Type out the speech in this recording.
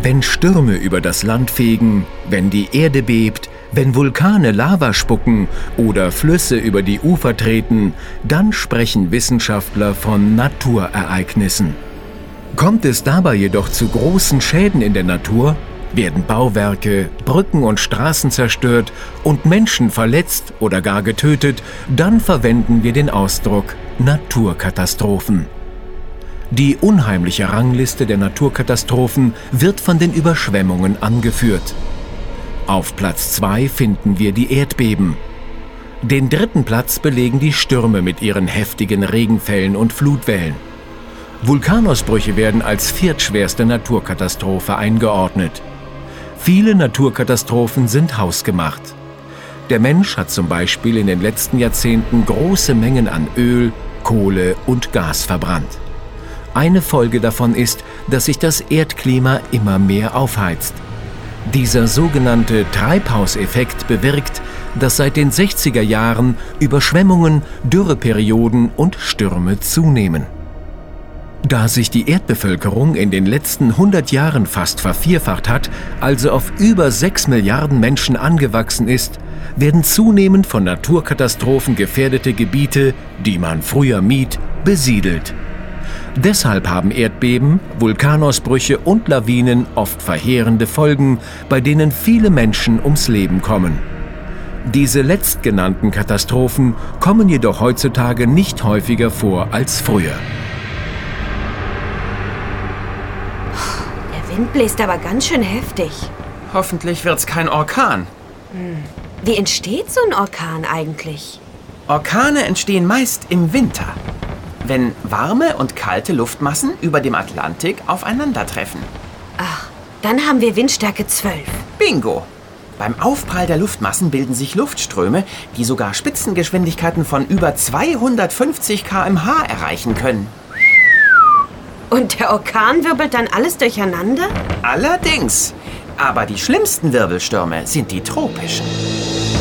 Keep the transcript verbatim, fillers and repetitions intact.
Wenn Stürme über das Land fegen, wenn die Erde bebt, wenn Vulkane Lava spucken oder Flüsse über die Ufer treten, dann sprechen Wissenschaftler von Naturereignissen. Kommt es dabei jedoch zu großen Schäden in der Natur, werden Bauwerke, Brücken und Straßen zerstört und Menschen verletzt oder gar getötet, dann verwenden wir den Ausdruck Naturkatastrophen. Die unheimliche Rangliste der Naturkatastrophen wird von den Überschwemmungen angeführt. Auf Platz zwei finden wir die Erdbeben. Den dritten Platz belegen die Stürme mit ihren heftigen Regenfällen und Flutwellen. Vulkanausbrüche werden als viertschwerste Naturkatastrophe eingeordnet. Viele Naturkatastrophen sind hausgemacht. Der Mensch hat zum Beispiel in den letzten Jahrzehnten große Mengen an Öl, Kohle und Gas verbrannt. Eine Folge davon ist, dass sich das Erdklima immer mehr aufheizt. Dieser sogenannte Treibhauseffekt bewirkt, dass seit den sechziger Jahren Überschwemmungen, Dürreperioden und Stürme zunehmen. Da sich die Erdbevölkerung in den letzten hundert Jahren fast vervierfacht hat, also auf über sechs Milliarden Menschen angewachsen ist, werden zunehmend von Naturkatastrophen gefährdete Gebiete, die man früher mied, besiedelt. Deshalb haben Erdbeben, Vulkanausbrüche und Lawinen oft verheerende Folgen, bei denen viele Menschen ums Leben kommen. Diese letztgenannten Katastrophen kommen jedoch heutzutage nicht häufiger vor als früher. Der Wind bläst aber ganz schön heftig. Hoffentlich wird's kein Orkan. Hm. Wie entsteht so ein Orkan eigentlich? Orkane entstehen meist im Winter, wenn warme und kalte Luftmassen über dem Atlantik aufeinandertreffen. Ach, dann haben wir Windstärke zwölf. Bingo! Beim Aufprall der Luftmassen bilden sich Luftströme, die sogar Spitzengeschwindigkeiten von über zweihundertfünfzig Kilometer pro Stunde erreichen können. Und der Orkan wirbelt dann alles durcheinander? Allerdings! Aber die schlimmsten Wirbelstürme sind die tropischen.